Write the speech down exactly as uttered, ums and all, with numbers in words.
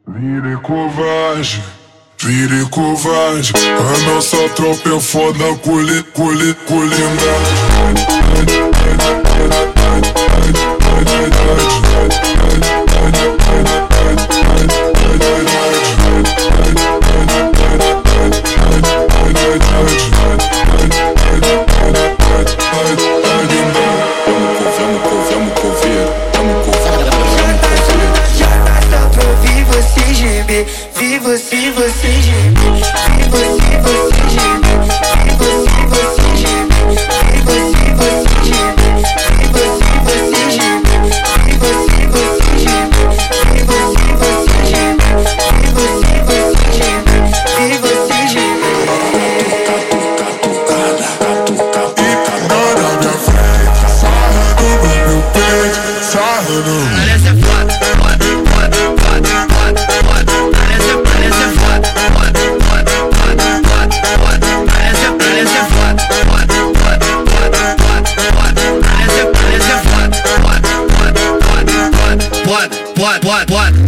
Vire covarde, vire covarde. A nossa tropa é foda, colhe, colhe, colindade. Vi você, você geme. Vi você, você geme. Vi você, você geme. Vi você, você geme. Vi você, você geme. Vi você, você geme. Vi você, você geme. Vi você, você geme. Vi você geme. Catucada na minha frente, sarrando no meu peito, sarrando. Parece foda, foda, foda, foda, foda, foda. Parece, parece foda, foda, foda, foda, foda, foda. Parece, parece foda, foda, foda, foda, foda, foda. Parece, parece foda, foda, foda, foda, foda, foda, foda, foda, foda.